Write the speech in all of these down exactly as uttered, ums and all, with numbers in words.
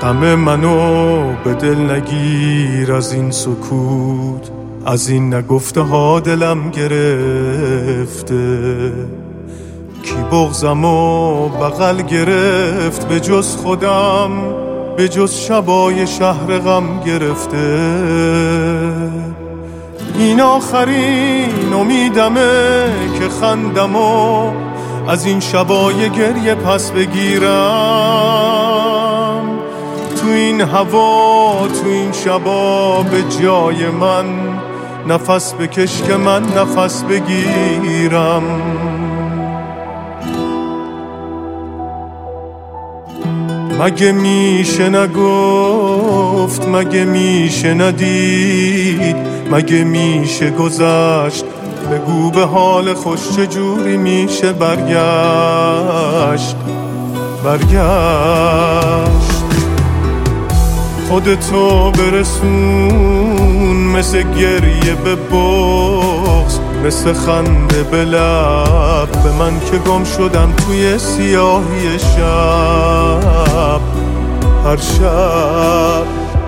غم منو به دل نگیر از این سکوت، از این نگفته ها دلم گرفته. کی بغضمو بغل گرفت به جز خودم، به جز شبای شهر غم گرفته. این آخرین امیدمه که خندمو از این شبای گریه پس بگیرم. تو این هوا تو این شبا به جای من نفس بکش که من نفس بگیرم. مگه میشه نگفت، مگه میشه ندید، مگه میشه گذشت؟ بگو به حال خوش چجوری میشه برگشت برگشت. خودتو برسون مثل گریه به بغض، مثل خنده به لب به من که گم شدم توی سیاهی شب هر شب.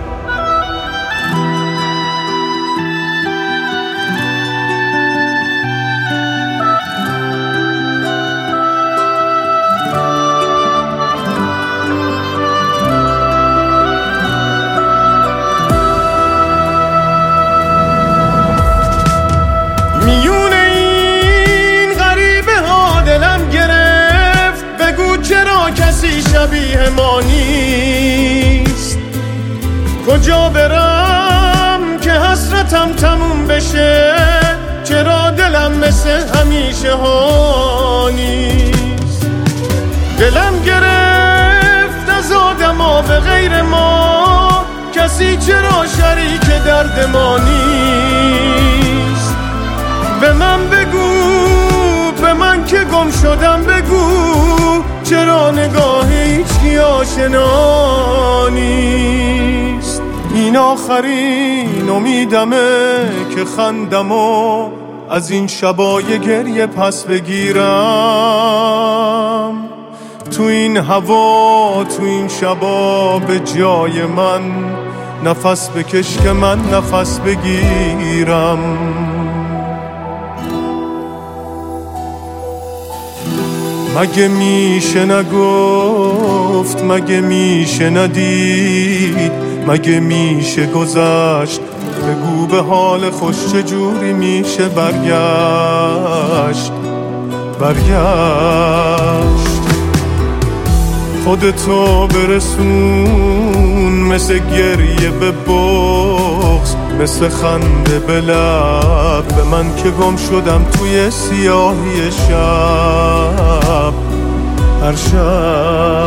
میون این غریبه ها دلم گرفت، بگو چرا کسی شبیه ما نیست؟ کجا برم که حسرتم تموم بشه؟ چرا دلم مثل همیشه ها نیست؟ دلم گرفت از آدما به غیر ما، کسی چرا شریک درد ما نیست؟ به من بگو، به من که گم شدم بگو، چرا نگاه هیچکی آشنا نیست؟ این آخرین امیدمه که خندمو از این شبای گریه پس بگیرم. تو این هوا تو این شبا به جای من نفس بکش که من نفس بگیرم. مگه میشه نگفت، مگه میشه ندید، مگه میشه گذشت؟ بگو به حال خوش چجوری میشه برگشت برگشت. خودتو برسون مثل گریه به بغض، مثل خنده به لب به من که گم شدم توی سیاهی شب هر شب.